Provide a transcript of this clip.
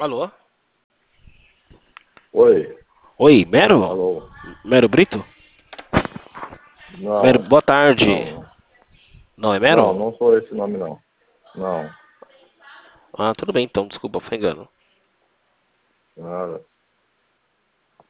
Alô? Oi, Oi, Mero? alô. Mero Brito? Mero, Não, boa tarde. não, Não é não, Mero? não sou esse nome não. Não, Ah, tudo bem então, desculpa, foi engano. nada.